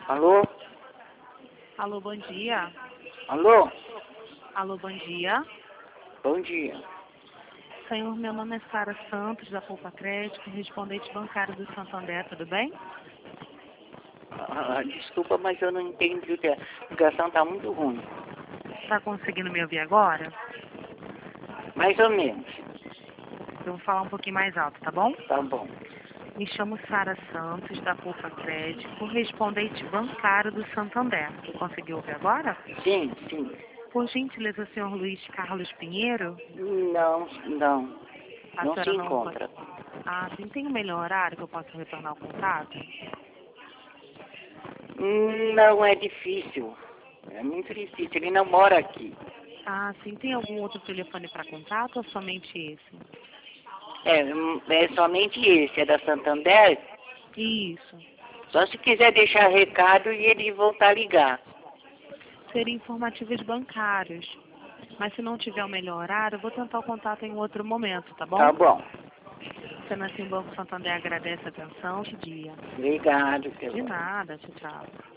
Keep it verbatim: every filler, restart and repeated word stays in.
Alô? Alô, bom dia. Alô? Alô, bom dia. Bom dia. Senhor, meu nome é Sara Santos, da Poupa Crédito, respondente bancário do Santander, tudo bem? Ah, desculpa, mas eu não entendi. A ligação está muito ruim. Está conseguindo me ouvir agora? Mais ou menos. Eu vou falar um pouquinho mais alto, tá bom? Tá bom. Me chamo Sara Santos, da Poupa Crédito, correspondente bancário do Santander. Conseguiu ouvir agora? Sim, sim. Por gentileza, senhor Luiz Carlos Pinheiro? Não, não. A Não se senhora não... encontra. Ah, sim. Tem um melhor horário que eu possa retornar o contato? Não é difícil. É muito difícil. Ele não mora aqui. Ah, sim. Tem algum outro telefone para contato ou somente esse? É, é somente esse. É da Santander. Isso. Só se quiser deixar recado e ele voltar a ligar. Seria informativos bancários. Mas se não tiver o melhor horário, eu vou tentar o contato em outro momento, tá bom? Tá bom. Sendo assim, o Banco Santander agradece a atenção. Que dia. Obrigado. De nada. Tchau, tchau.